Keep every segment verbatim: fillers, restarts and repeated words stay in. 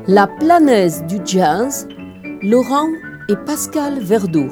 La planaise du jazz, Laurent et Pascal Verdeau.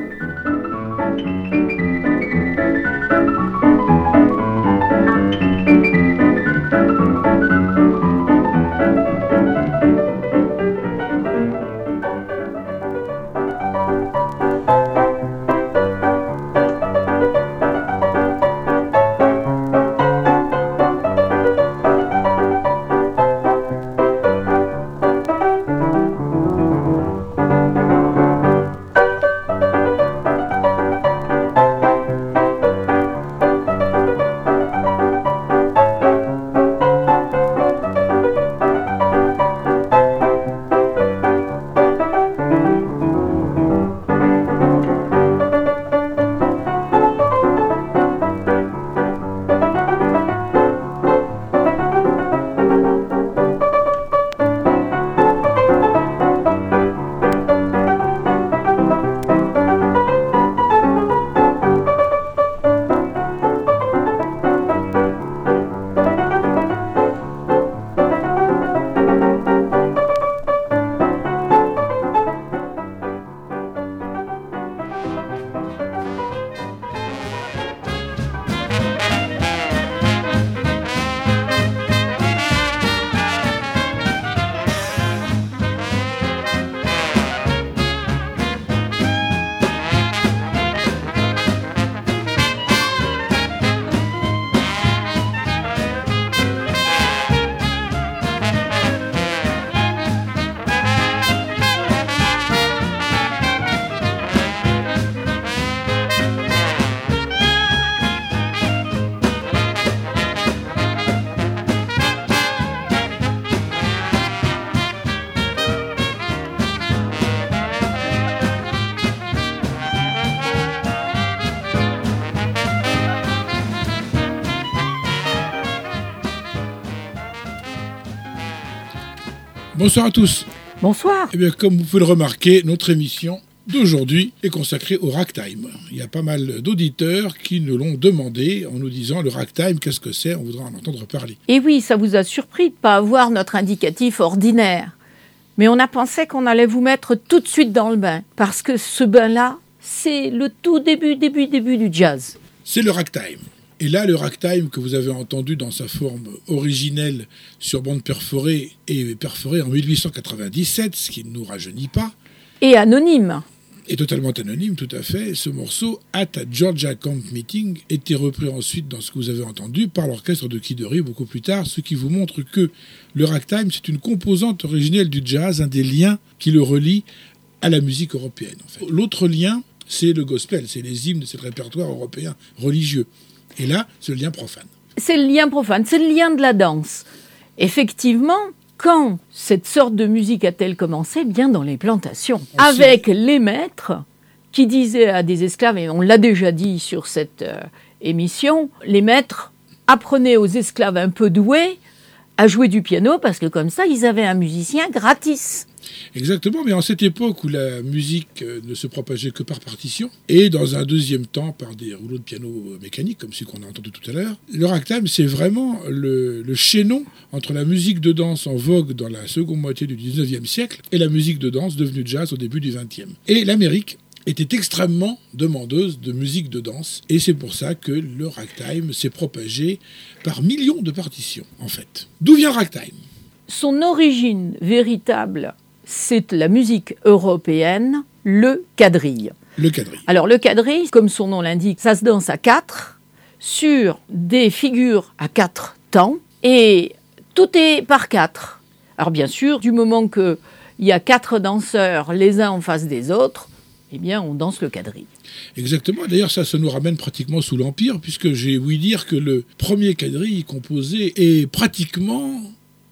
Bonsoir à tous. Bonsoir. Eh bien, comme vous pouvez le remarquer, notre émission d'aujourd'hui est consacrée au ragtime. Il y a pas mal d'auditeurs qui nous l'ont demandé en nous disant le ragtime, qu'est-ce que c'est ? On voudrait en entendre parler. Et oui, ça vous a surpris de ne pas avoir notre indicatif ordinaire. Mais on a pensé qu'on allait vous mettre tout de suite dans le bain. Parce que ce bain-là, c'est le tout début, début, début du jazz. C'est le ragtime. Et là, le ragtime que vous avez entendu dans sa forme originelle sur bande perforée et perforée en dix-huit cent quatre-vingt-dix-sept, ce qui ne nous rajeunit pas. Et anonyme. Et totalement anonyme, tout à fait. Ce morceau, At a Georgia Camp Meeting, était repris ensuite dans ce que vous avez entendu par l'orchestre de Kid Ory beaucoup plus tard, ce qui vous montre que le ragtime, c'est une composante originelle du jazz, un des liens qui le relie à la musique européenne. En fait. L'autre lien, c'est le gospel, c'est les hymnes, c'est le répertoire européen religieux. Et là, c'est le lien profane. C'est le lien profane, c'est le lien de la danse. Effectivement, quand cette sorte de musique a-t-elle commencé ? Bien dans les plantations. On avec sait. Les maîtres qui disaient à des esclaves, et on l'a déjà dit sur cette euh, émission, les maîtres apprenaient aux esclaves un peu doués à jouer du piano parce que comme ça, ils avaient un musicien gratis. Exactement, mais en cette époque où la musique ne se propageait que par partition, et dans un deuxième temps par des rouleaux de piano mécaniques, comme ceux qu'on a entendus tout à l'heure, le ragtime, c'est vraiment le, le chaînon entre la musique de danse en vogue dans la seconde moitié du dix-neuvième siècle et la musique de danse devenue jazz au début du vingtième. Et l'Amérique était extrêmement demandeuse de musique de danse, et c'est pour ça que le ragtime s'est propagé par millions de partitions, en fait. D'où vient le ragtime ? Son origine véritable, c'est la musique européenne, le quadrille. Le quadrille. Alors le quadrille, comme son nom l'indique, ça se danse à quatre, sur des figures à quatre temps, et tout est par quatre. Alors bien sûr, du moment qu'il y a quatre danseurs les uns en face des autres, eh bien on danse le quadrille. Exactement, d'ailleurs ça, ça nous ramène pratiquement sous l'Empire, puisque j'ai ouï dire que le premier quadrille composé est pratiquement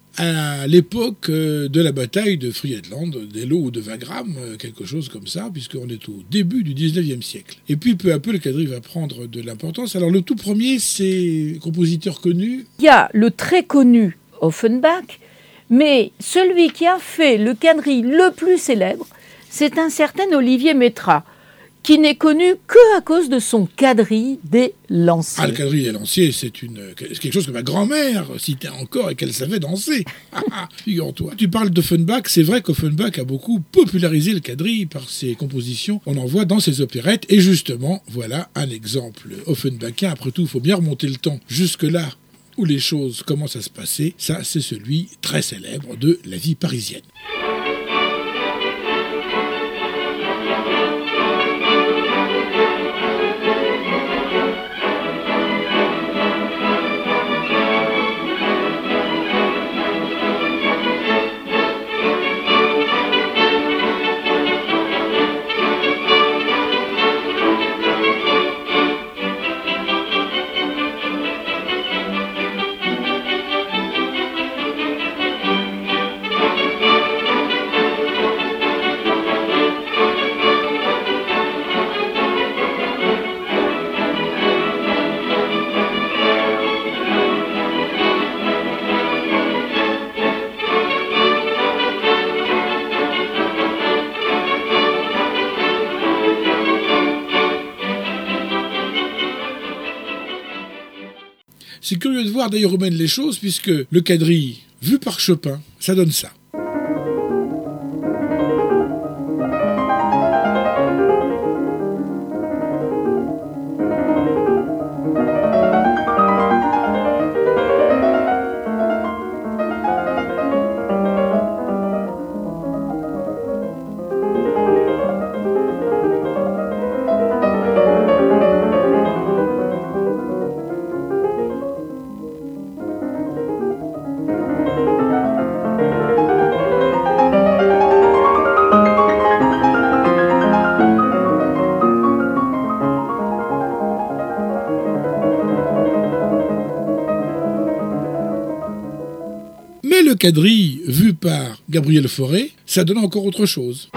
à l'époque de la bataille de Friedland, d'Eylau ou de Wagram, quelque chose comme ça, puisqu'on est au début du dix-neuvième siècle. Et puis peu à peu, le quadrille va prendre de l'importance. Alors le tout premier, c'est compositeur connu. Il y a le très connu Offenbach, mais celui qui a fait le quadrille le plus célèbre, c'est un certain Olivier Métra, qui n'est connu que à cause de son quadrille des lanciers. Ah, le quadrille des lanciers, c'est, une, c'est quelque chose que ma grand-mère citait encore et qu'elle savait danser. Figure-toi. Tu parles d'Offenbach, c'est vrai qu'Offenbach a beaucoup popularisé le quadrille par ses compositions. On en voit dans ses opérettes. Et justement, voilà un exemple offenbachien. Après tout, il faut bien remonter le temps jusque-là où les choses commencent à se passer. Ça, c'est celui très célèbre de La vie parisienne. C'est curieux de voir d'ailleurs où mènent les choses, puisque le quadrille, vu par Chopin, ça donne ça. Mais le quadrille, vu par Gabriel Fauré, ça donne encore autre chose.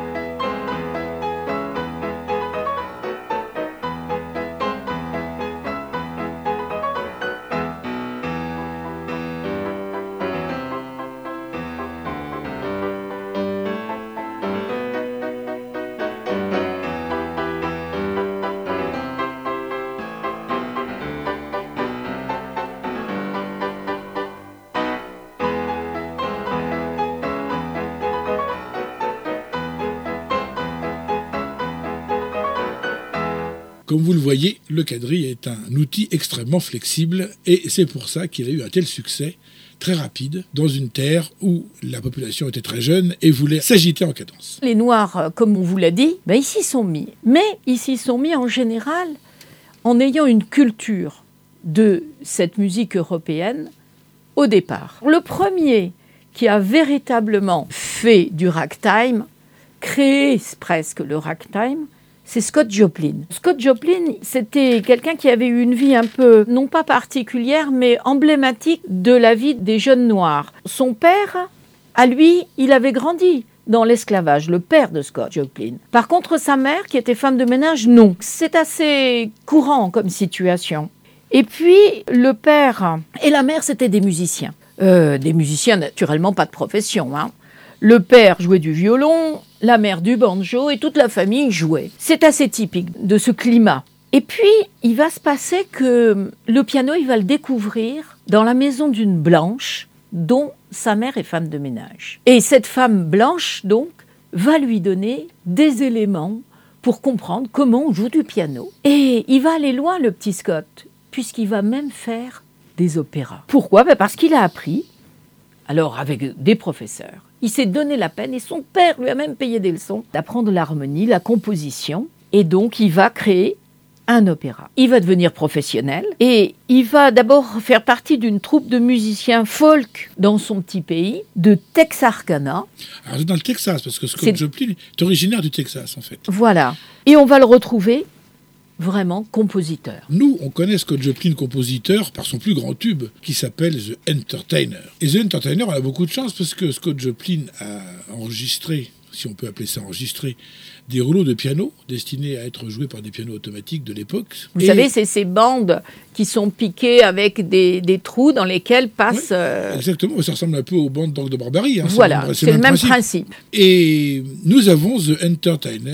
Comme vous le voyez, le quadrille est un outil extrêmement flexible et c'est pour ça qu'il a eu un tel succès très rapide dans une terre où la population était très jeune et voulait s'agiter en cadence. Les Noirs, comme on vous l'a dit, ben ils s'y sont mis. Mais ils s'y sont mis en général en ayant une culture de cette musique européenne au départ. Le premier qui a véritablement fait du ragtime, créé presque le ragtime, c'est Scott Joplin. Scott Joplin, c'était quelqu'un qui avait eu une vie un peu, non pas particulière, mais emblématique de la vie des jeunes Noirs. Son père, à lui, il avait grandi dans l'esclavage, le père de Scott Joplin. Par contre, sa mère, qui était femme de ménage, non. C'est assez courant comme situation. Et puis, le père et la mère, c'était des musiciens. Euh, des musiciens, naturellement, pas de profession, hein. Le père jouait du violon, la mère du banjo et toute la famille jouait. C'est assez typique de ce climat. Et puis, il va se passer que le piano, il va le découvrir dans la maison d'une blanche dont sa mère est femme de ménage. Et cette femme blanche, donc, va lui donner des éléments pour comprendre comment on joue du piano. Et il va aller loin, le petit Scott, puisqu'il va même faire des opéras. Pourquoi ? Ben parce qu'il a appris, alors avec des professeurs, il s'est donné la peine, et son père lui a même payé des leçons, d'apprendre l'harmonie, la composition, et donc il va créer un opéra. Il va devenir professionnel, et il va d'abord faire partie d'une troupe de musiciens folk dans son petit pays, de Texarkana. Alors c'est dans le Texas, parce que Scott c'est... Joplin est originaire du Texas, en fait. Voilà. Et on va le retrouver vraiment compositeur. Nous, on connaît Scott Joplin compositeur par son plus grand tube qui s'appelle The Entertainer. Et The Entertainer, on a beaucoup de chance parce que Scott Joplin a enregistré, si on peut appeler ça enregistré, des rouleaux de piano destinés à être joués par des pianos automatiques de l'époque. Vous et... savez, c'est ces bandes qui sont piquées avec des, des trous dans lesquels passent... Ouais, euh... Exactement, ça ressemble un peu aux bandes d'orgue de Barbarie. Hein, voilà, c'est, c'est, c'est le même, même principe. principe. Et nous avons The Entertainer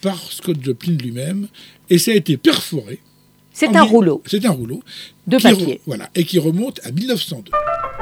par Scott Joplin lui-même, et ça a été perforé. C'est un mille... rouleau. C'est un rouleau. De papier. Re... Voilà, et qui remonte à mille neuf cent deux.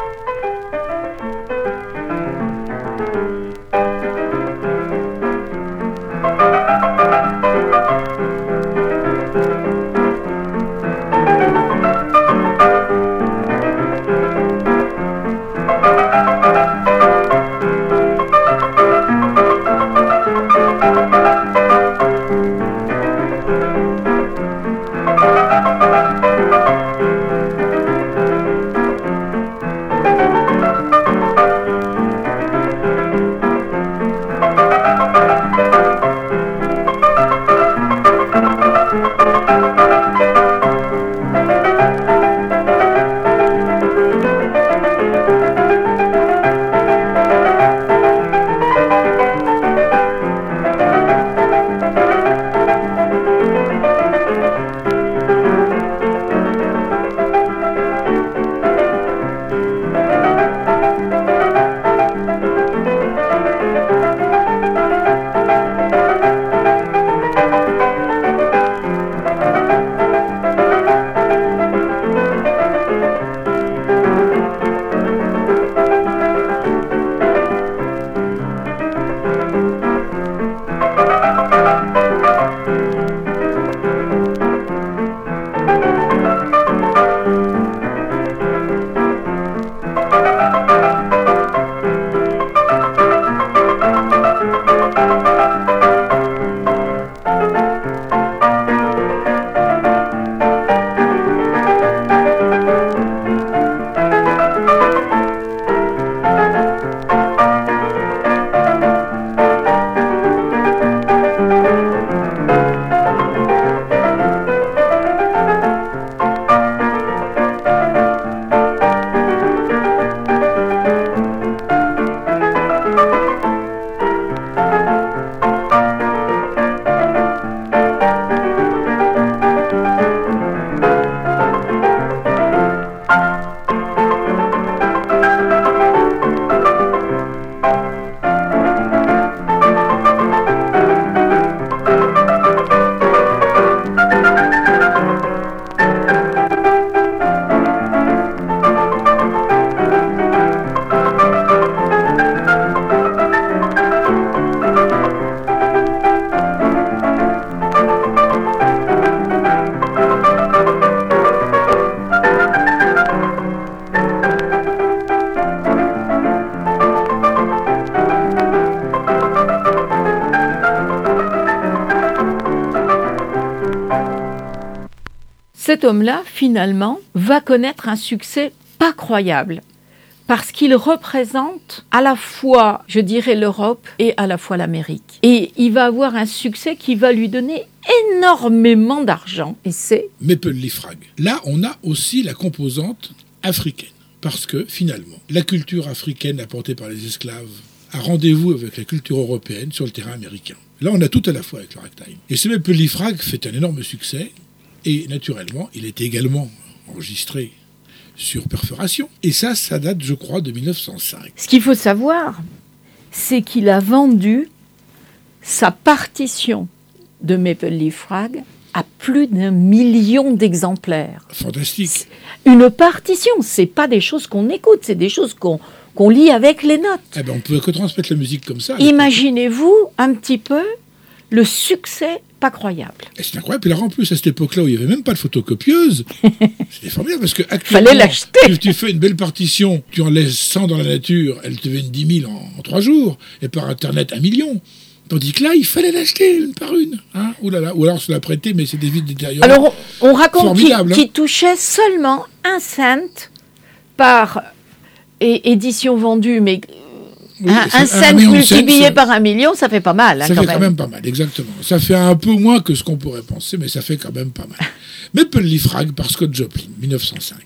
Cet homme-là, finalement, va connaître un succès pas croyable, parce qu'il représente à la fois, je dirais, l'Europe et à la fois l'Amérique. Et il va avoir un succès qui va lui donner énormément d'argent, et c'est... Maple Leaf Rag. Là, on a aussi la composante africaine, parce que, finalement, la culture africaine apportée par les esclaves a rendez-vous avec la culture européenne sur le terrain américain. Là, on a tout à la fois avec le ragtime. Et ce Maple Leaf Rag fait un énorme succès, et naturellement, il est également enregistré sur perforation. Et ça, ça date, je crois, de mille neuf cent cinq. Ce qu'il faut savoir, c'est qu'il a vendu sa partition de Maple Leaf Rag à plus d'un million d'exemplaires. Fantastique. Une partition, c'est pas des choses qu'on écoute, c'est des choses qu'on, qu'on lit avec les notes. Eh ben, on ne peut que transmettre la musique comme ça. Imaginez-vous un petit peu le succès pas croyable. Et c'est incroyable. Et alors en plus, à cette époque-là où il n'y avait même pas de photocopieuse, c'était formidable parce que actuellement, fallait l'acheter. Tu, tu fais une belle partition, tu en laisses cent dans la nature, elle te vient dix mille en, en trois jours, et par Internet un million. Tandis que là, il fallait l'acheter une par une. Hein. Ouh là là. Ou alors se la prêter, mais c'était vite détérioré. Alors on, on raconte qu'il, hein. qu'il touchait seulement un cent par é- édition vendue, mais oui, un, un un cent multiplié par un million, ça fait pas mal. Hein, ça quand fait même. quand même pas mal, exactement. Ça fait un peu moins que ce qu'on pourrait penser, mais ça fait quand même pas mal. Maple Leaf Rag par Scott Joplin, mille neuf cent cinq.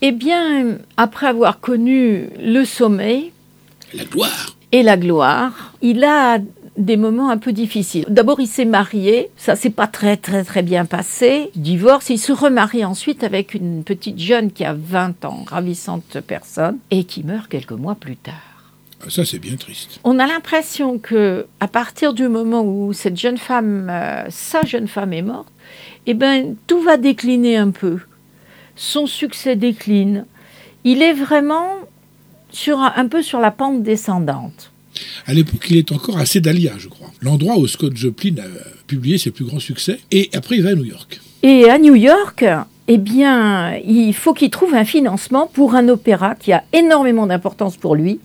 Eh bien, après avoir connu le sommet, la gloire et la gloire, il a des moments un peu difficiles. D'abord, il s'est marié, ça s'est pas très très très bien passé. Il divorce, il se remarie ensuite avec une petite jeune qui a vingt ans, ravissante personne, et qui meurt quelques mois plus tard. Ah, ça, c'est bien triste. On a l'impression que, à partir du moment où cette jeune femme, euh, sa jeune femme est morte, eh ben tout va décliner un peu. Son succès décline. Il est vraiment sur un, un peu sur la pente descendante. À l'époque, il est encore à Sedalia, je crois. L'endroit où Scott Joplin a publié ses plus grands succès. Et après, il va à New York. Et à New York, eh bien, il faut qu'il trouve un financement pour un opéra qui a énormément d'importance pour lui,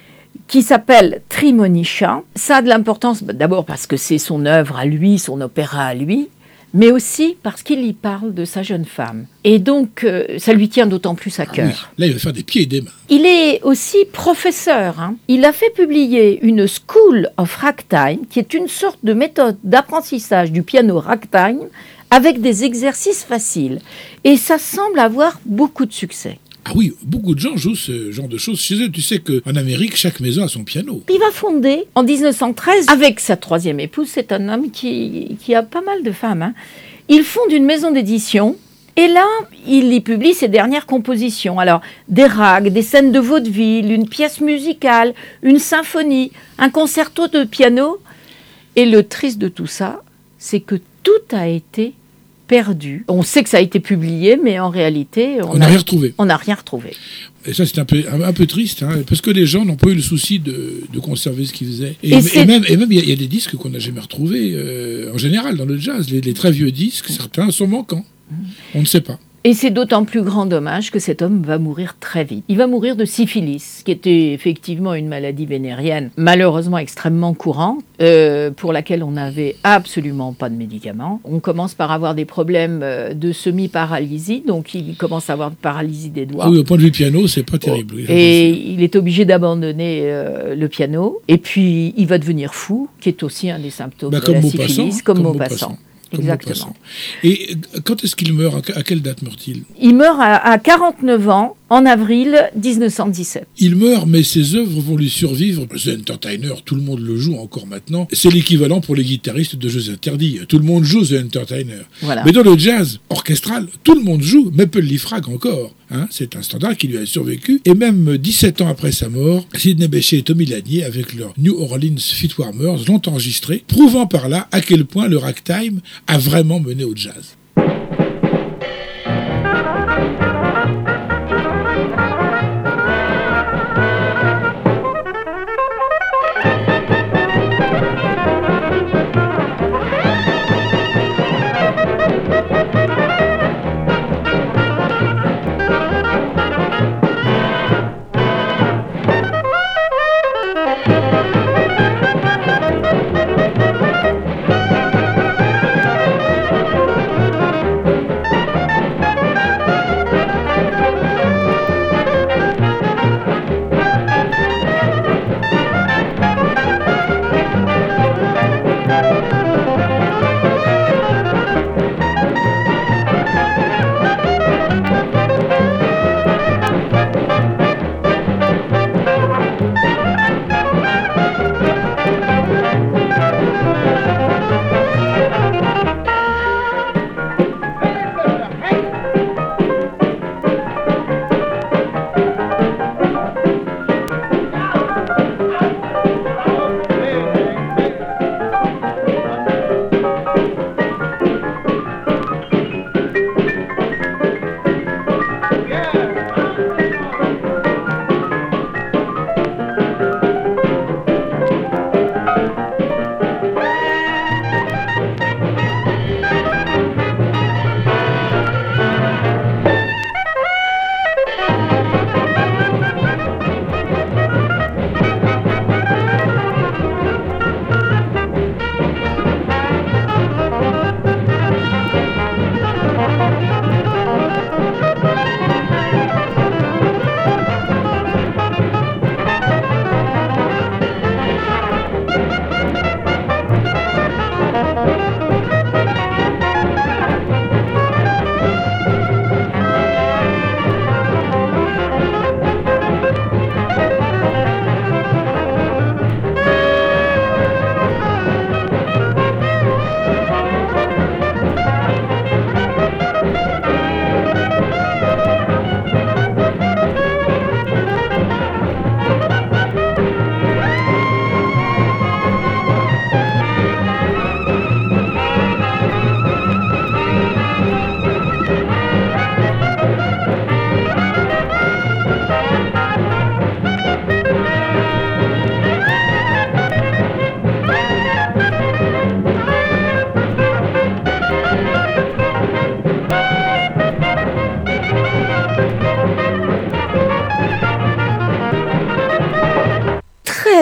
qui s'appelle Trimonisha. Ça a de l'importance d'abord parce que c'est son œuvre à lui, son opéra à lui, mais aussi parce qu'il y parle de sa jeune femme. Et donc, euh, ça lui tient d'autant plus à cœur. Ah oui, là, il va faire des pieds et des mains. Il est aussi professeur. Hein. Il a fait publier une School of Ragtime, qui est une sorte de méthode d'apprentissage du piano ragtime, avec des exercices faciles. Et ça semble avoir beaucoup de succès. Ah oui, beaucoup de gens jouent ce genre de choses chez eux. Tu sais qu'en Amérique, chaque maison a son piano. Il va fonder en dix-neuf cent treize, avec sa troisième épouse, c'est un homme qui, qui a pas mal de femmes. Hein. Il fonde une maison d'édition et là, il y publie ses dernières compositions. Alors, des rags, des scènes de vaudeville, une pièce musicale, une symphonie, un concerto de piano. Et le triste de tout ça, c'est que tout a été perdu. On sait que ça a été publié, mais en réalité, on n'a rien retrouvé. On n'a rien retrouvé. Et ça, c'est un peu, un, un peu triste, hein, parce que les gens n'ont pas eu le souci de, de conserver ce qu'ils faisaient. Et, et, et même, et même, il y, y a des disques qu'on n'a jamais retrouvés, euh, en général, dans le jazz. Les, les très vieux disques, certains sont manquants. On ne sait pas. Et c'est d'autant plus grand dommage que cet homme va mourir très vite. Il va mourir de syphilis, qui était effectivement une maladie vénérienne, malheureusement extrêmement courante, euh, pour laquelle on n'avait absolument pas de médicaments. On commence par avoir des problèmes de semi-paralysie, donc il commence à avoir de paralysie des doigts. Ah oui, au point de vue piano, c'est pas terrible. Oh. Et il est obligé d'abandonner euh, le piano, et puis il va devenir fou, qui est aussi un des symptômes bah, de comme la Maupassant, syphilis, comme, comme Maupassant. Maupassant. Exactement. Et quand est-ce qu'il meurt ? À quelle date meurt-il ? Il meurt à, à quarante-neuf ans, en avril dix-neuf cent dix-sept. Il meurt, mais ses œuvres vont lui survivre. The Entertainer, tout le monde le joue encore maintenant. C'est l'équivalent pour les guitaristes de Jeux Interdits. Tout le monde joue The Entertainer. Voilà. Mais dans le jazz orchestral, tout le monde joue. Maple Leaf Rag encore. Hein, c'est un standard qui lui a survécu. Et même dix-sept ans après sa mort, Sidney Bechet et Tommy Lanier, avec leur New Orleans Fitwarmers, l'ont enregistré, prouvant par là à quel point le ragtime a vraiment mené au jazz.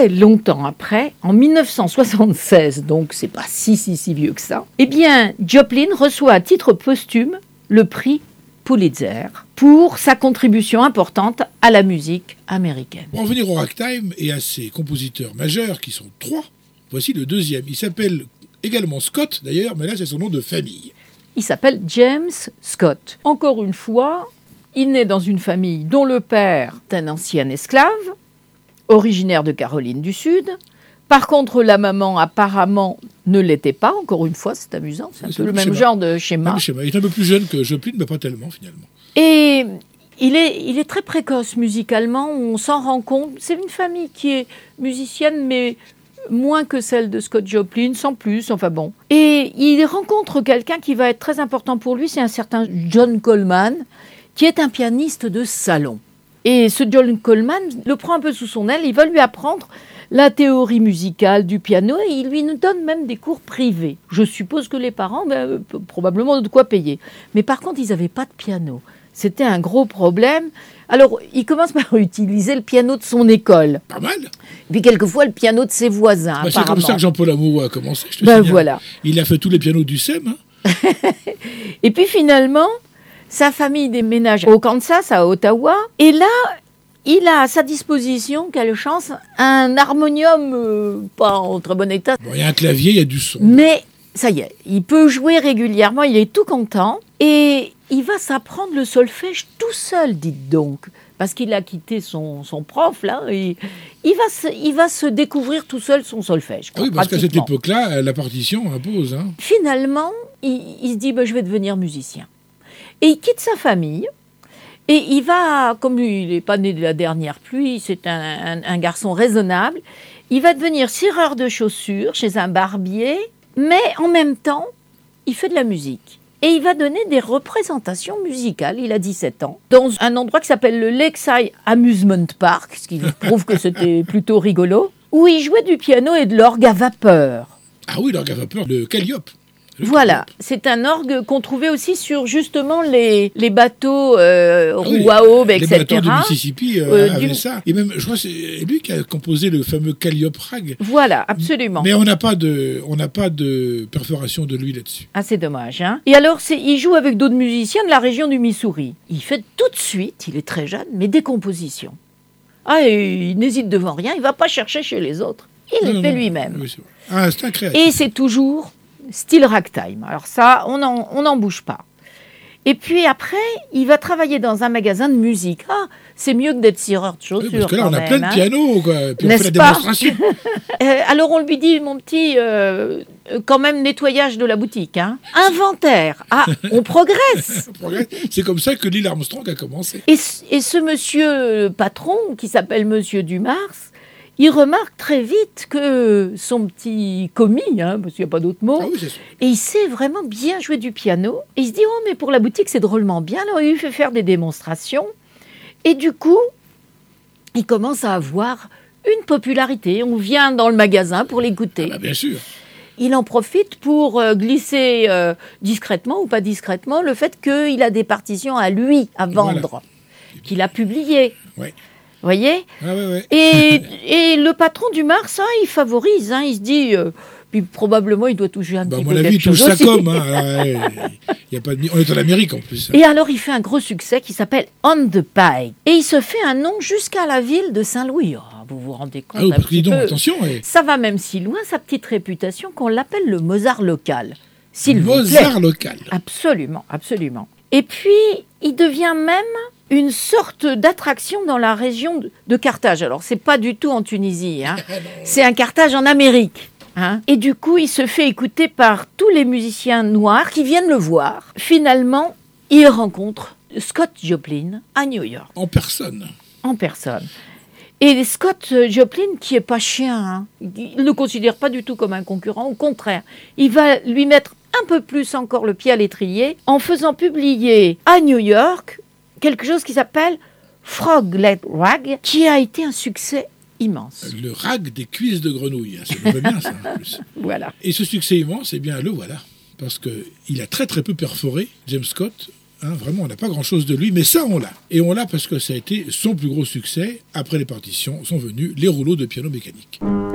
très longtemps après, en mille neuf cent soixante-seize, donc c'est pas si si si vieux que ça, eh bien Joplin reçoit à titre posthume le prix Pulitzer pour sa contribution importante à la musique américaine. Pour en venir au ragtime et à ses compositeurs majeurs, qui sont trois, voici le deuxième. Il s'appelle également Scott, d'ailleurs, mais là c'est son nom de famille. Il s'appelle James Scott. Encore une fois, il naît dans une famille dont le père est un ancien esclave, originaire de Caroline du Sud. Par contre, la maman, apparemment, ne l'était pas. Encore une fois, c'est amusant. C'est un c'est peu le même schéma. genre de schéma. Même schéma. Il est un peu plus jeune que Joplin, mais pas tellement, finalement. Et il est, il est très précoce musicalement. On s'en rend compte. C'est une famille qui est musicienne, mais moins que celle de Scott Joplin, sans plus. Enfin bon. Et il rencontre quelqu'un qui va être très important pour lui. C'est un certain John Coleman, qui est un pianiste de salon. Et ce John Coleman le prend un peu sous son aile. Il va lui apprendre la théorie musicale du piano, et il lui donne même des cours privés. Je suppose que les parents, ben, probablement de quoi payer. Mais par contre, ils n'avaient pas de piano. C'était un gros problème. Alors, il commence par utiliser le piano de son école. Pas mal. Et puis, quelquefois, le piano de ses voisins, Bah, c'est apparemment. comme ça que Jean-Paul Amour a commencé, je te Ben signale. voilà. Il a fait tous les pianos du S E M. Hein. Et puis, finalement, sa famille déménage au Kansas, à Ottawa. Et là, il a à sa disposition, quelle chance, un harmonium euh, pas en très bon état. Bon, il y a un clavier, il y a du son. Mais ça y est, il peut jouer régulièrement, il est tout content. Et il va s'apprendre le solfège tout seul, dites donc. Parce qu'il a quitté son, son prof, là. Et il, va se, il va se découvrir tout seul son solfège. Ah oui, parce qu'à cette époque-là, la partition impose. Hein. Finalement, il, il se dit, bah, je vais devenir musicien. Et il quitte sa famille. Et il va, comme lui, il n'est pas né de la dernière pluie, c'est un, un, un garçon raisonnable, il va devenir cireur de chaussures chez un barbier, mais en même temps, il fait de la musique. Et il va donner des représentations musicales, il a dix-sept ans, dans un endroit qui s'appelle le Lakeside Amusement Park, ce qui prouve que c'était plutôt rigolo, où il jouait du piano et de l'orgue à vapeur. Ah oui, l'orgue à vapeur, le Calliope. Voilà, c'est un orgue qu'on trouvait aussi sur justement les, les bateaux euh, ah oui, roues à aube, et cetera. Les bateaux de Mississippi euh, euh, avaient du... ça. Et même, je crois que c'est lui qui a composé le fameux Calliope Rag. Voilà, absolument. Mais on n'a pas de, on n'a pas de perforation de lui là-dessus. Ah, c'est dommage. Hein. Et alors, c'est, il joue avec d'autres musiciens de la région du Missouri. Il fait tout de suite, il est très jeune, mais des compositions. Ah, et il n'hésite devant rien, il ne va pas chercher chez les autres. Il non, les fait non, lui-même. Oui, c'est ah, c'est un créatif. Et c'est toujours style ragtime. Alors ça, on n'en on n'en bouge pas. Et puis après, il va travailler dans un magasin de musique. Ah, c'est mieux que d'être cireur de chaussures. Oui, parce que là, quand on a même, plein de hein. pianos, quoi. Puis N'est-ce on fait la pas démonstration. euh, Alors on lui dit, mon petit, euh, quand même nettoyage de la boutique. Hein. Inventaire. Ah, on progresse. C'est comme ça que Neil Armstrong a commencé. Et, et ce monsieur patron, qui s'appelle Monsieur Dumars, il remarque très vite que son petit commis, hein, parce qu'il n'y a pas d'autre mot, ah oui, c'est sûr. et il sait vraiment bien jouer du piano. Et il se dit, oh, mais pour la boutique, c'est drôlement bien. Alors, il lui fait faire des démonstrations. Et du coup, il commence à avoir une popularité. On vient dans le magasin pour l'écouter. Ah bah, bien sûr. Il en profite pour euh, glisser euh, discrètement ou pas discrètement le fait qu'il a des partitions à lui à vendre, voilà. Qu'il a publiées. Ouais. Vous voyez ah ouais, ouais. et, et le patron du Mars, hein, il favorise, hein, il se dit, euh, puis probablement il doit toucher un bah, petit à peu mon avis, il touche ça comme. Hein, y a pas de... On est en Amérique en plus. Hein. Et alors il fait un gros succès qui s'appelle On the Pike. Et il se fait un nom jusqu'à la ville de Saint-Louis. Oh, vous vous rendez compte ah oui, un parce petit donc, peu. attention. Ouais. Ça va même si loin, sa petite réputation, qu'on l'appelle le Mozart local. S'il Mozart vous plaît. local. Absolument, absolument. Et puis, il devient même une sorte d'attraction dans la région de Carthage. Alors, c'est pas du tout en Tunisie, hein. C'est un Carthage en Amérique. Hein. Et du coup, il se fait écouter par tous les musiciens noirs qui viennent le voir. Finalement, il rencontre Scott Joplin à New York. En personne. En personne. Et Scott Joplin, qui est pas chien, hein, il ne le considère pas du tout comme un concurrent, au contraire, il va lui mettre un peu plus encore le pied à l'étrier en faisant publier à New York quelque chose qui s'appelle Froglet Rag, qui a été un succès immense. Le rag des cuisses de grenouille, hein, ça me va bien ça en plus. Voilà. Et ce succès immense, eh bien le voilà, parce qu'il a très très peu perforé, James Scott, Hein, vraiment, on n'a pas grand-chose de lui, mais ça, on l'a. Et on l'a parce que ça a été son plus gros succès. Après les partitions, sont venus les rouleaux de piano mécanique.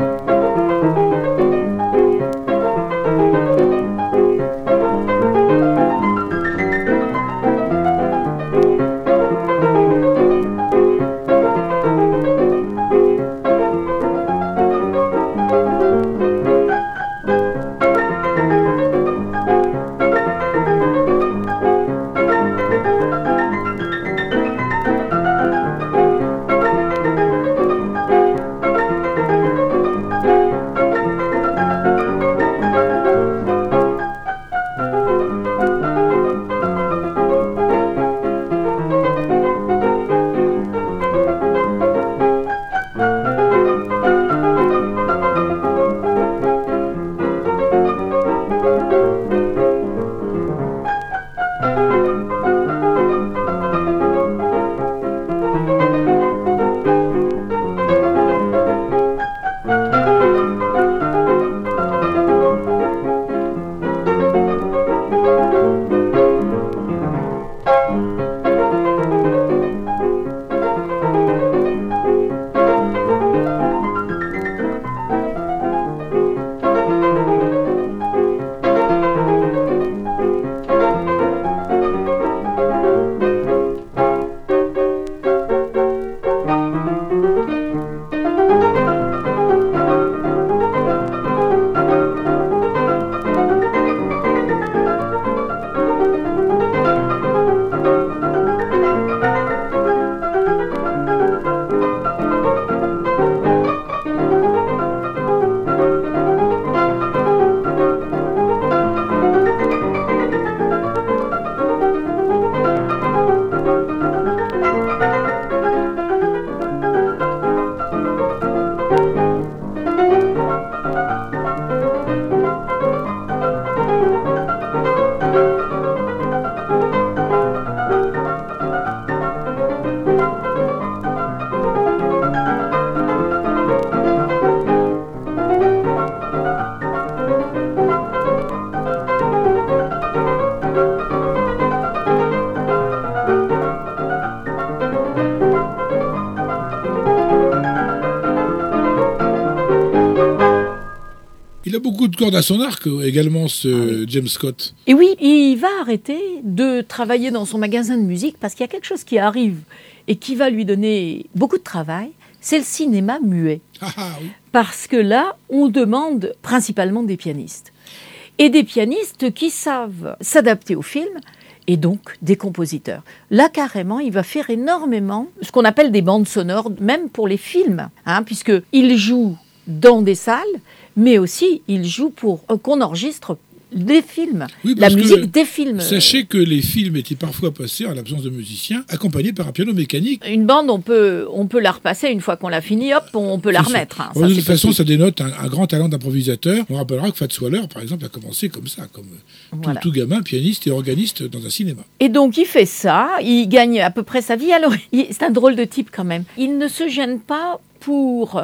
Il a beaucoup de cordes à son arc, également, ce ah oui. James Scott. Et oui, il va arrêter de travailler dans son magasin de musique parce qu'il y a quelque chose qui arrive et qui va lui donner beaucoup de travail, c'est le cinéma muet. Ah, ah, oui. Parce que là, on demande principalement des pianistes. Et des pianistes qui savent s'adapter au film, et donc des compositeurs. Là, carrément, il va faire énormément ce qu'on appelle des bandes sonores, même pour les films, hein, puisqu'il joue dans des salles, mais aussi il joue pour euh, qu'on enregistre des films, oui, la musique des films. Sachez que les films étaient parfois passés, en l'absence de musiciens, accompagnés par un piano mécanique. Une bande, on peut, on peut la repasser une fois qu'on l'a finie, hop, on peut la c'est remettre. Hein, ça, de toute façon, ça dénote un, un grand talent d'improvisateur. On rappellera que Fats Waller, par exemple, a commencé comme ça, comme voilà. tout, tout gamin, pianiste et organiste dans un cinéma. Et donc, il fait ça, il gagne à peu près sa vie. Alors, il, c'est un drôle de type quand même. Il ne se gêne pas pour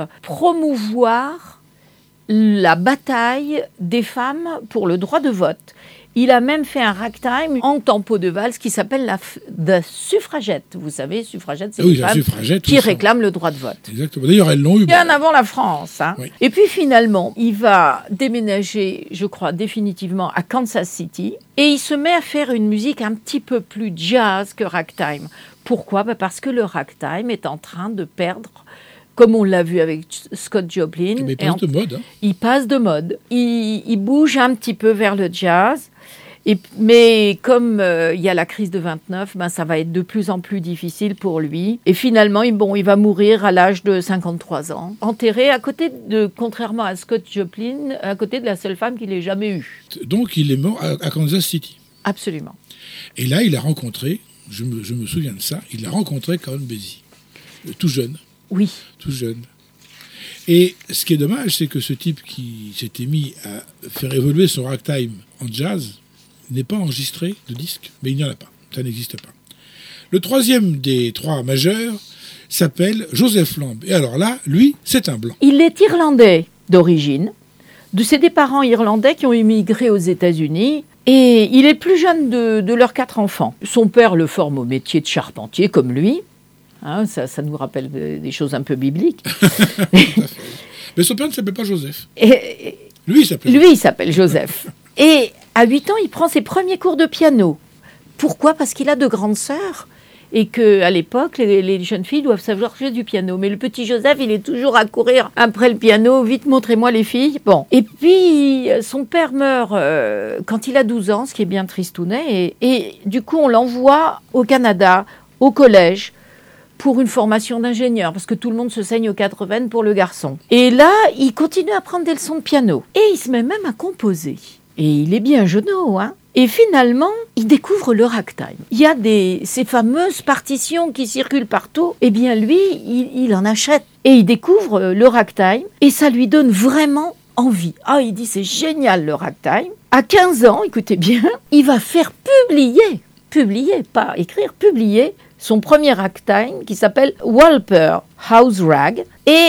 promouvoir la bataille des femmes pour le droit de vote. Il a même fait un ragtime en tempo de valse qui s'appelle la f- The Suffragette. Vous savez, suffragette, c'est oui, les femmes qui réclament le droit de vote. Exactement. D'ailleurs, elles l'ont eu. Bien bah... avant la France. Hein. Oui. Et puis finalement, il va déménager, je crois, définitivement à Kansas City. Et il se met à faire une musique un petit peu plus jazz que ragtime. Pourquoi ? Bah parce que le ragtime est en train de perdre... Comme on l'a vu avec Scott Joplin. Mais il passe en... de mode. Hein. Il passe de mode. Il, il bouge un petit peu vers le jazz. Et, mais comme euh, il y a la crise de vingt-neuf, ben, ça va être de plus en plus difficile pour lui. Et finalement, il, bon, il va mourir à l'âge de cinquante-trois ans. Enterré à côté de, contrairement à Scott Joplin, à côté de la seule femme qu'il ait jamais eue. Donc il est mort à, à Kansas City. Absolument. Et là, il a rencontré, je me, je me souviens de ça, il a rencontré Count Basie, tout jeune. Oui. Tout jeune. Et ce qui est dommage, c'est que ce type qui s'était mis à faire évoluer son ragtime en jazz n'est pas enregistré de disque, mais il n'y en a pas. Ça n'existe pas. Le troisième des trois majeurs s'appelle Joseph Lamb. Et alors là, lui, c'est un blanc. Il est irlandais d'origine. De ses des parents irlandais qui ont immigré aux États-Unis Et il est plus jeune de, de leurs quatre enfants. Son père le forme au métier de charpentier, comme lui. Hein, ça, ça nous rappelle des choses un peu bibliques. Mais son père ne s'appelle pas Joseph. Et, lui, il s'appelle Lui, il s'appelle Joseph. Et à huit ans, il prend ses premiers cours de piano. Pourquoi ? Parce qu'il a de grandes sœurs. Et qu'à l'époque, les, les jeunes filles doivent savoir jouer du piano. Mais le petit Joseph, il est toujours à courir après le piano. Vite, montrez-moi les filles. Bon. Et puis, son père meurt euh, quand il a douze ans, ce qui est bien tristounet. Et, et du coup, on l'envoie au Canada, au collège, pour une formation d'ingénieur, parce que tout le monde se saigne aux quatre veines pour le garçon. Et là, il continue à prendre des leçons de piano. Et il se met même à composer. Et il est bien jeunot, hein. Et finalement, il découvre le ragtime. Il y a des, ces fameuses partitions qui circulent partout. Eh bien, lui, il, il en achète. Et il découvre le ragtime. Et ça lui donne vraiment envie. Ah, il dit, c'est génial, le ragtime. À quinze ans, écoutez bien, il va faire publier, publier, pas écrire, publier, son premier ragtime qui s'appelle Walper House Rag. Et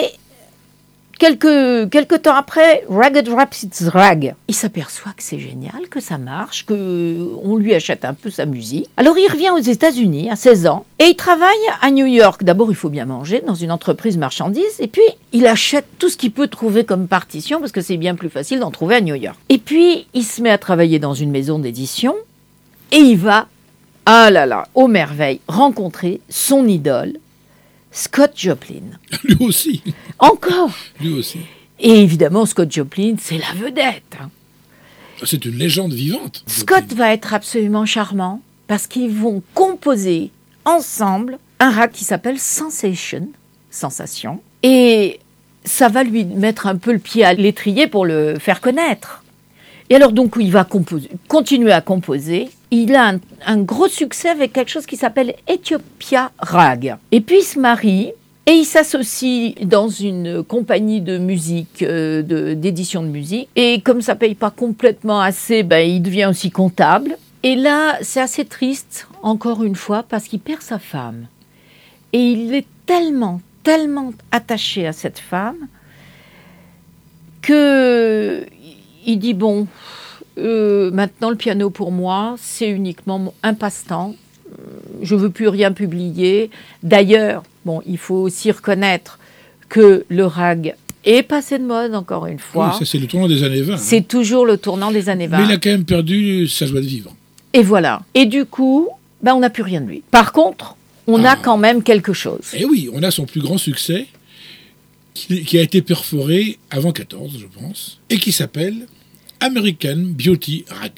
Quelques, quelques temps après, Ragged Rapids Rag. Il s'aperçoit que c'est génial, que ça marche, qu'on lui achète un peu sa musique. Alors il revient aux États-Unis à seize ans et il travaille à New York. D'abord, il faut bien manger dans une entreprise marchandise et puis il achète tout ce qu'il peut trouver comme partition parce que c'est bien plus facile d'en trouver à New York. Et puis, il se met à travailler dans une maison d'édition et il va, ah là là, aux merveilles, rencontrer son idole, Scott Joplin. Lui aussi. Encore. Lui aussi. Et évidemment, Scott Joplin, c'est la vedette. C'est une légende vivante. Scott Joplin. va être absolument charmant parce qu'ils vont composer ensemble un rag qui s'appelle Sensation, Sensation. Et ça va lui mettre un peu le pied à l'étrier pour le faire connaître. Et alors donc, il va composer, continuer à composer. Il a un, un gros succès avec quelque chose qui s'appelle Ethiopia Rag. Et puis, il se marie et il s'associe dans une compagnie de musique, euh, de, d'édition de musique. Et comme ça ne paye pas complètement assez, ben, il devient aussi comptable. Et là, c'est assez triste, encore une fois, parce qu'il perd sa femme. Et il est tellement, tellement attaché à cette femme que... Il dit, bon, euh, maintenant le piano pour moi, c'est uniquement un passe-temps. Je ne veux plus rien publier. D'ailleurs, bon, il faut aussi reconnaître que le rag est passé de mode, encore une fois. Oui, ça c'est le tournant des années vingt. C'est hein. toujours le tournant des années vingt. Mais il a quand même perdu sa joie de vivre. Et voilà. Et du coup, ben, on n'a plus rien de lui. Par contre, on ah. a quand même quelque chose. Et oui, on a son plus grand succès, qui, qui a été perforé avant quatorze, je pense, et qui s'appelle American Beauty Rag.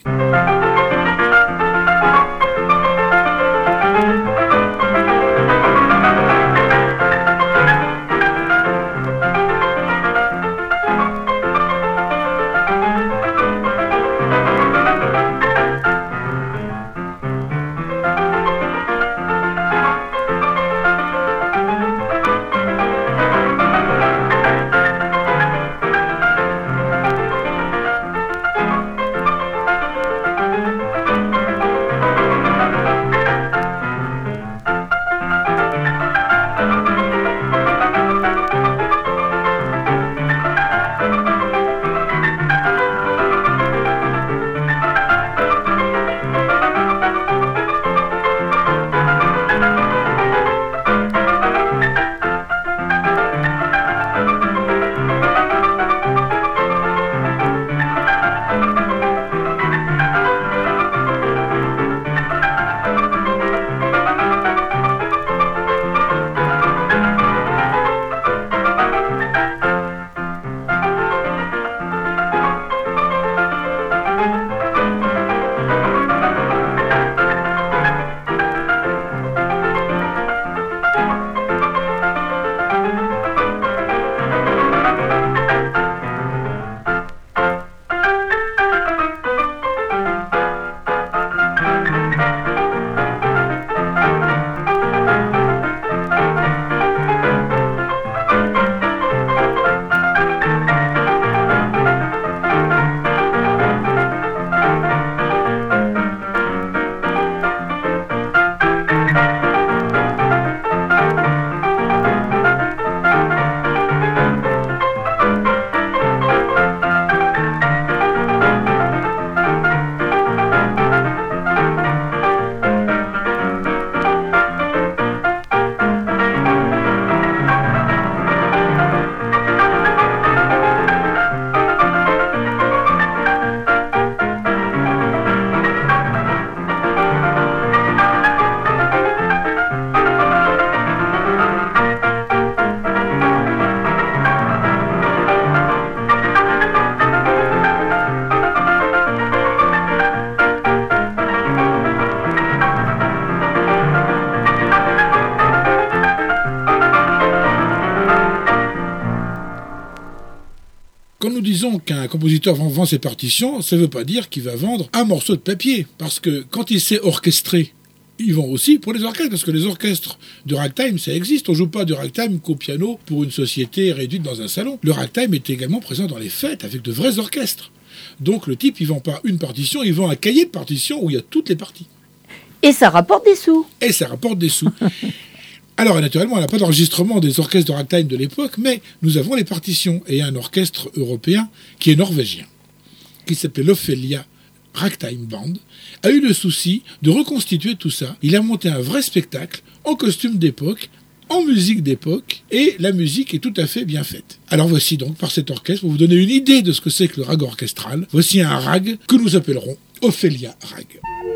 Quand nous disons qu'un compositeur vend, vend ses partitions, ça ne veut pas dire qu'il va vendre un morceau de papier. Parce que quand il sait orchestrer, ils vont aussi pour les orchestres, parce que les orchestres de ragtime, ça existe. On ne joue pas de ragtime qu'au piano pour une société réduite dans un salon. Le ragtime est également présent dans les fêtes avec de vrais orchestres. Donc le type, il ne vend pas une partition, il vend un cahier de partitions où il y a toutes les parties. Et ça rapporte des sous. Et ça rapporte des sous. Alors, naturellement, on n'a pas d'enregistrement des orchestres de ragtime de l'époque, mais nous avons les partitions. Et il y a un orchestre européen qui est norvégien, qui s'appelle l'Ophelia Ragtime Band, a eu le souci de reconstituer tout ça. Il a monté un vrai spectacle en costume d'époque, en musique d'époque, et la musique est tout à fait bien faite. Alors voici donc, par cet orchestre, pour vous donner une idée de ce que c'est que le rag orchestral, voici un rag que nous appellerons Ophelia Rag.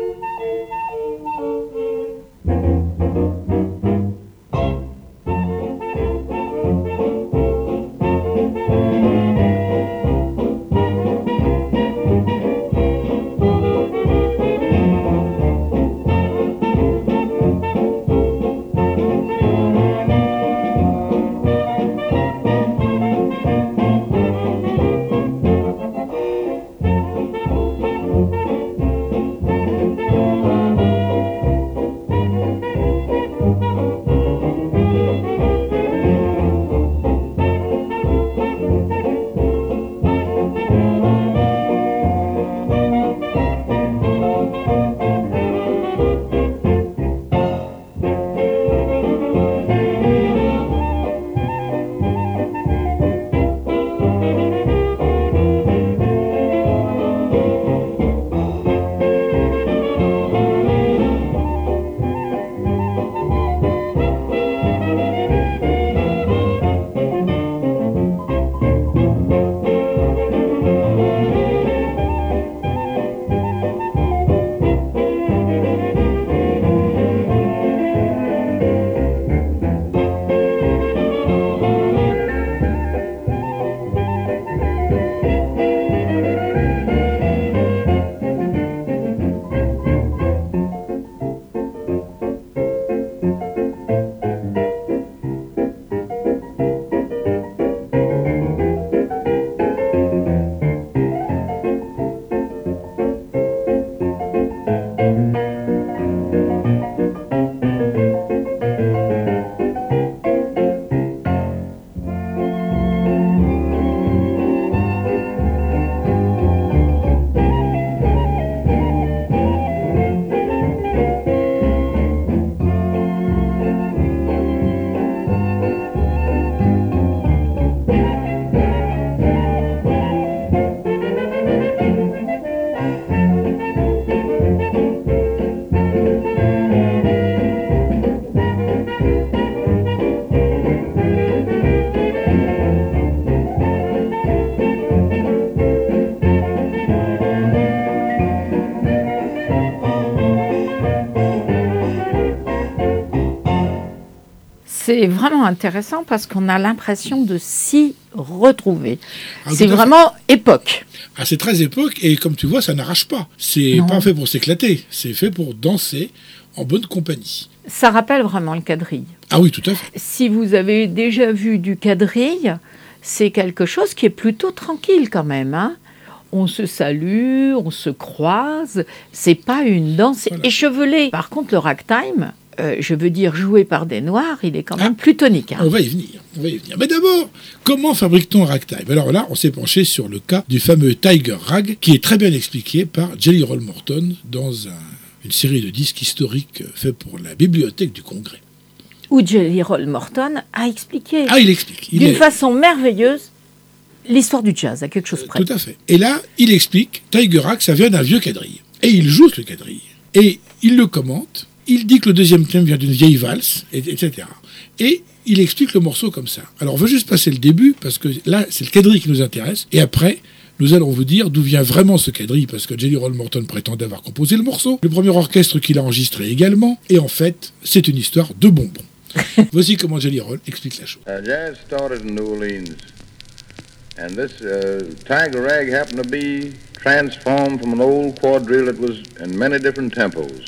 C'est vraiment intéressant parce qu'on a l'impression de s'y retrouver. Ah, c'est vraiment époque. Ah, c'est très époque et comme tu vois, ça n'arrache pas. C'est non. Pas fait pour s'éclater, c'est fait pour danser en bonne compagnie. Ça rappelle vraiment le quadrille. Ah oui, tout à fait. Si vous avez déjà vu du quadrille, c'est quelque chose qui est plutôt tranquille quand même, hein. On se salue, on se croise, c'est pas une danse voilà. échevelée. Par contre, le ragtime, euh, je veux dire joué par des Noirs, il est quand même ah, plus tonique. Hein. On va y venir, on va y venir. Mais d'abord, comment fabrique-t-on un ragtime ? Alors là, on s'est penché sur le cas du fameux Tiger Rag, qui est très bien expliqué par Jelly Roll Morton dans un, une série de disques historiques faits pour la bibliothèque du Congrès. Où Jelly Roll Morton a expliqué ah, il explique. Il d'une est... façon merveilleuse l'histoire du jazz, à quelque chose près. Euh, tout à fait. Et là, il explique, Tiger Rag, ça vient d'un vieux quadrille. Et il joue ce quadrille. Et il le commente, il dit que le deuxième thème vient d'une vieille valse, et, etc. Et il explique le morceau comme ça. Alors, on veut juste passer le début, parce que là, c'est le quadrille qui nous intéresse. Et après, nous allons vous dire d'où vient vraiment ce quadrille, parce que Jelly Roll Morton prétendait avoir composé le morceau, le premier orchestre qu'il a enregistré également, et en fait, c'est une histoire de bonbons. Voici comment Jelly Roll explique la chose. Uh, jazz started in New Orleans. And this uh, Tiger Rag happened to be transformed from an old quadrille that was in many different tempos.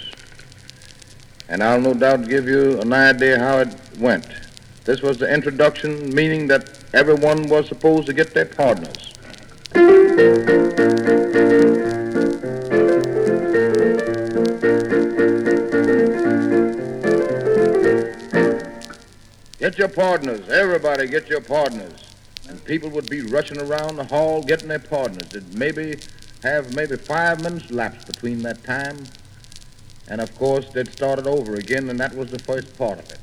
And I'll no doubt give you an idea how it went. This was the introduction, meaning that everyone was supposed to get their partners. Get your partners. Everybody get your partners. And people would be rushing around the hall getting their partners. It'd maybe have maybe five minutes lapse between that time. And of course, they'd start it over again, and that was the first part of it.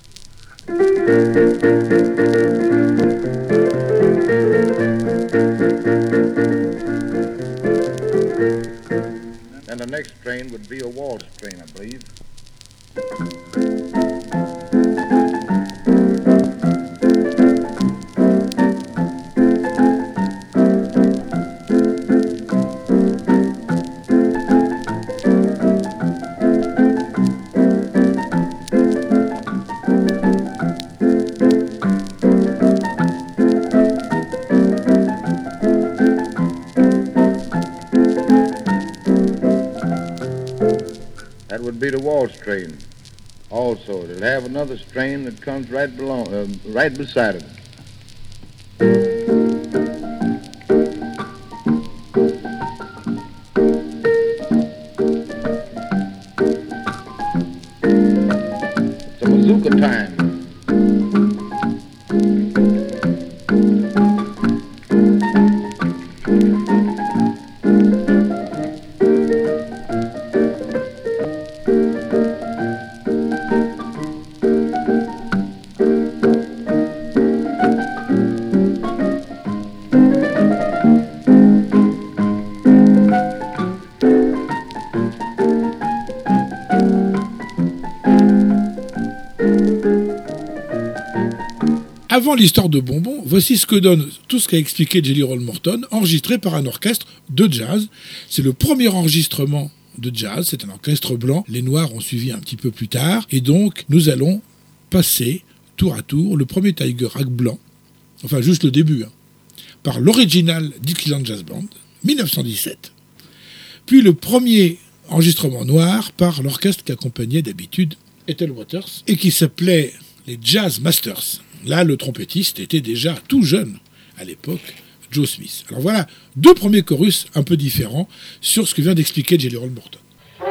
And the next train would be a waltz train, I believe. That would be the waltz train. Also, they'll have another train that comes right below, uh, right beside it. It's a mazurka time. Avant l'histoire de Bonbon, voici ce que donne tout ce qu'a expliqué Jelly Roll Morton, enregistré par un orchestre de jazz. C'est le premier enregistrement de jazz, c'est un orchestre blanc. Les Noirs ont suivi un petit peu plus tard. Et donc, nous allons passer tour à tour le premier Tiger Rag blanc, enfin juste le début, hein, par l'original Dixieland Jazz Band, dix-neuf cent dix-sept. Puis le premier enregistrement noir par l'orchestre qui accompagnait d'habitude Ethel Waters et qui s'appelait les Jazz Masters. Là, le trompettiste était déjà tout jeune à l'époque, Joe Smith. Alors voilà, deux premiers chorus un peu différents sur ce que vient d'expliquer Jelly Roll Morton.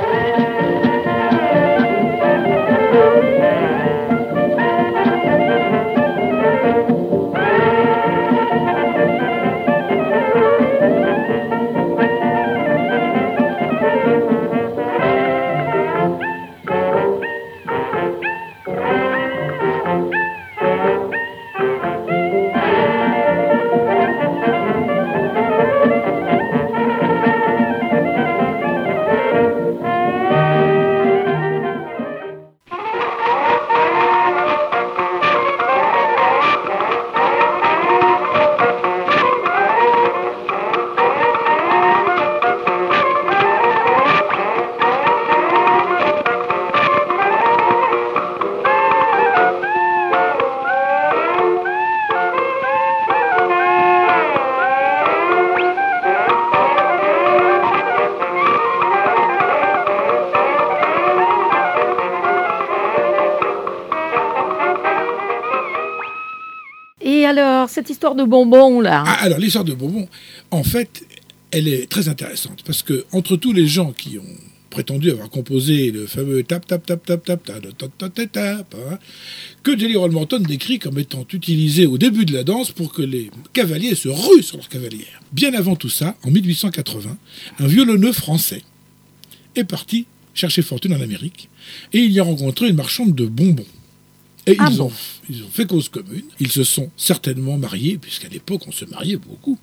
Alors, cette histoire de bonbons, là. Ah, alors, l'histoire de bonbons, en fait, elle est très intéressante. Parce que, entre tous les gens qui ont prétendu avoir composé le fameux tap, tap, tap, tap, tap, tap, tap, tap, tap, tap, hein, que Jelly Roll Morton décrit comme étant utilisé au début de la danse pour que les cavaliers se ruent sur leurs cavalières. Bien avant tout ça, en mille huit cent quatre-vingts, un violonneux français est parti chercher fortune en Amérique et il y a rencontré une marchande de bonbons. Et ah ils, bon. ont, ils ont fait cause commune. Ils se sont certainement mariés, puisqu'à l'époque, on se mariait beaucoup.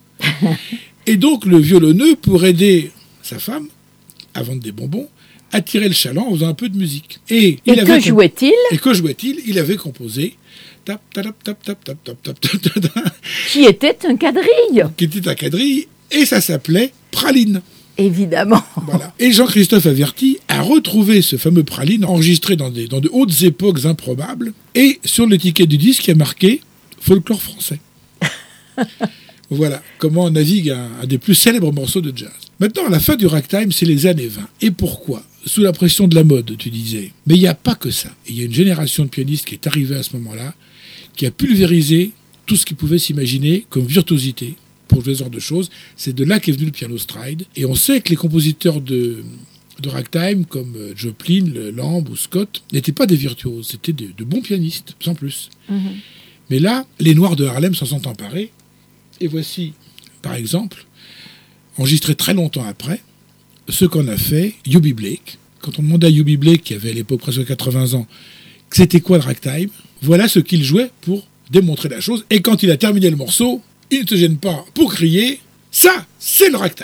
Et donc, le violonneux, pour aider sa femme à vendre des bonbons, a tiré le chaland en faisant un peu de musique. Et, et il avait que jouait-il Et que jouait-il Il avait composé tap, tap, tap, tap, tap, tap, tap, tap, tap, tap, qui était un quadrille. Qui était un quadrille, et ça s'appelait Praline. Évidemment. Voilà. Et Jean-Christophe Averty a retrouvé ce fameux Praline enregistré dans, des, dans de hautes époques improbables et sur l'étiquette du disque il y a marqué folklore français. Voilà comment on navigue un, un des plus célèbres morceaux de jazz. Maintenant, à la fin du ragtime, c'est les années vingt. Et pourquoi ? Sous la pression de la mode, tu disais. Mais il n'y a pas que ça. Il y a une génération de pianistes qui est arrivée à ce moment-là, qui a pulvérisé tout ce qui pouvait s'imaginer comme virtuosité pour ce genre de choses. C'est de là qu'est venu le piano stride. Et on sait que les compositeurs de de ragtime, comme euh, Joplin, Lamb ou Scott, n'étaient pas des virtuoses, c'était de, de bons pianistes, sans plus. Mm-hmm. Mais là, les Noirs de Harlem s'en sont emparés, et voici, par exemple, enregistré très longtemps après, ce qu'on a fait, Eubie Blake. Quand on demandait à Eubie Blake, qui avait à l'époque presque quatre-vingts ans, que c'était quoi le ragtime, voilà ce qu'il jouait pour démontrer la chose. Et quand il a terminé le morceau, il ne se gêne pas pour crier « Ça, c'est le ragtime !»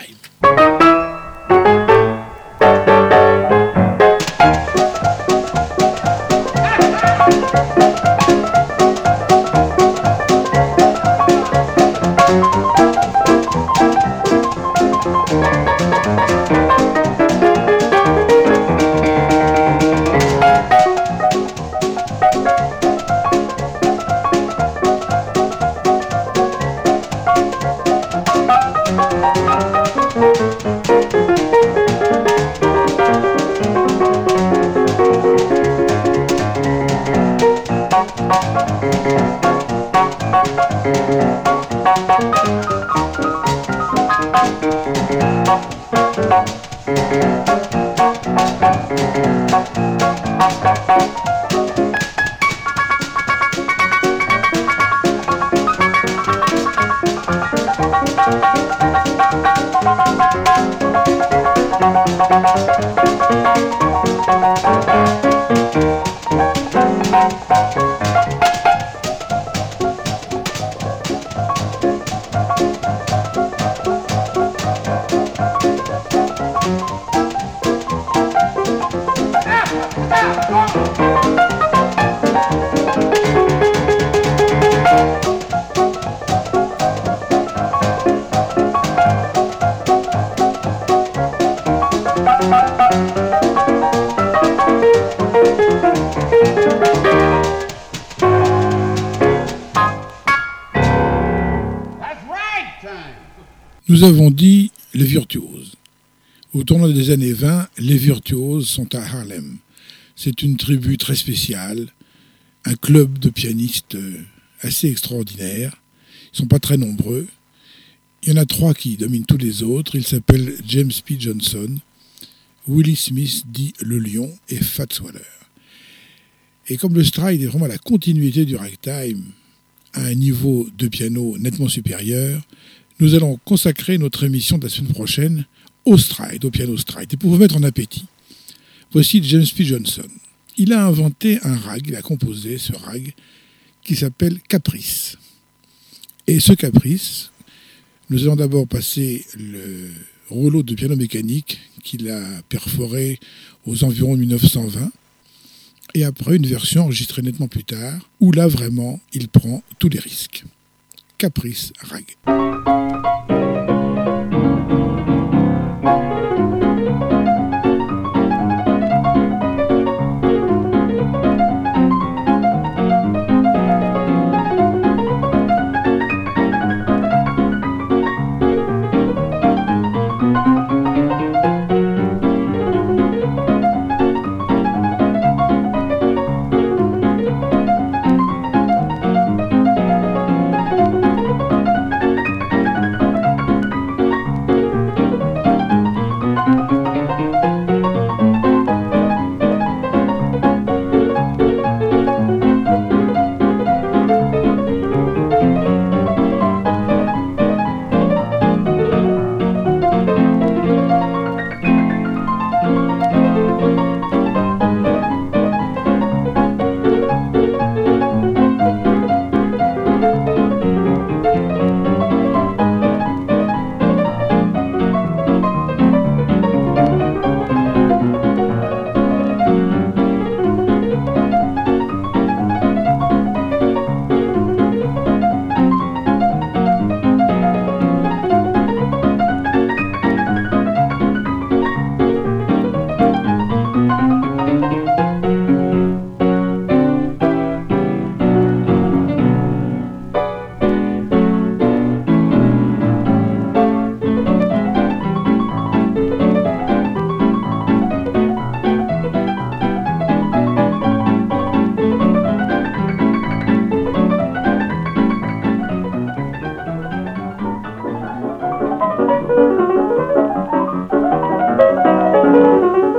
Nous avons dit les virtuoses. Au tournant des années vingt, les virtuoses sont à Harlem. C'est une tribu très spéciale, un club de pianistes assez extraordinaire. Ils ne sont pas très nombreux. Il y en a trois qui dominent tous les autres. Ils s'appellent James P. Johnson, Willie Smith, dit le Lion, et Fats Waller. Et comme le stride est vraiment la continuité du ragtime à un niveau de piano nettement supérieur, nous allons consacrer notre émission de la semaine prochaine au stride, au piano stride. Et pour vous mettre en appétit, voici James P. Johnson. Il a inventé un rag, il a composé ce rag qui s'appelle Caprice. Et ce Caprice, nous allons d'abord passer le rouleau de piano mécanique qu'il a perforé aux environs de dix-neuf cent vingt, et après une version enregistrée nettement plus tard, où là vraiment il prend tous les risques. Caprice Rag. Thank you.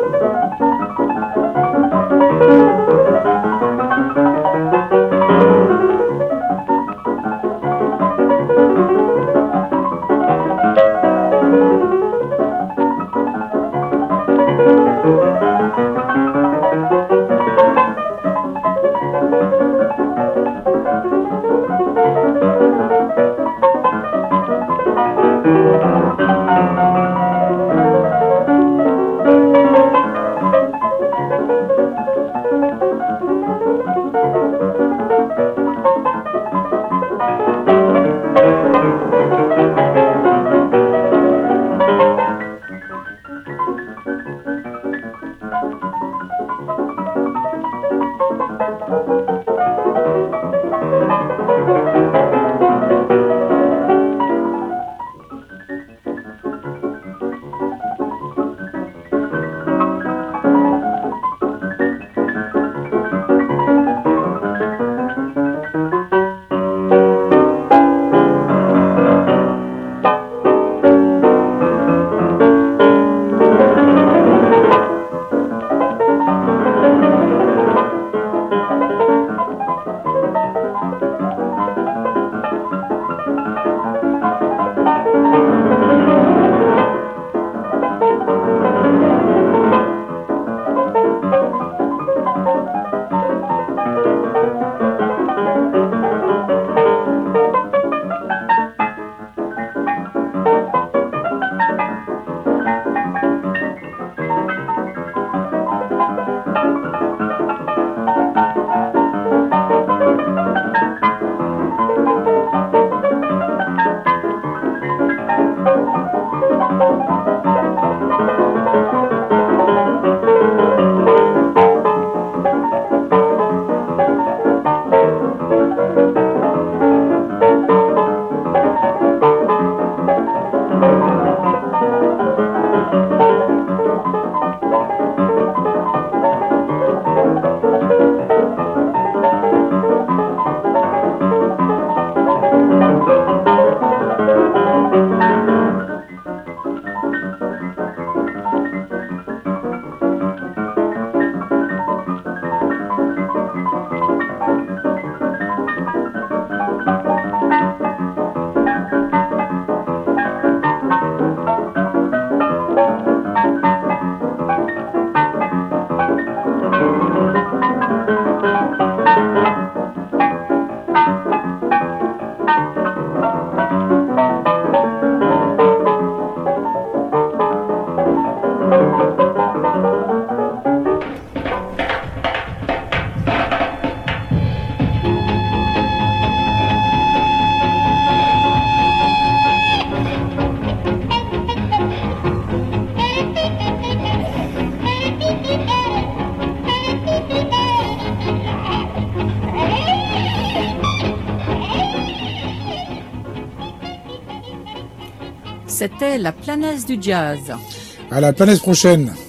C'était la planète du jazz. À la planète prochaine.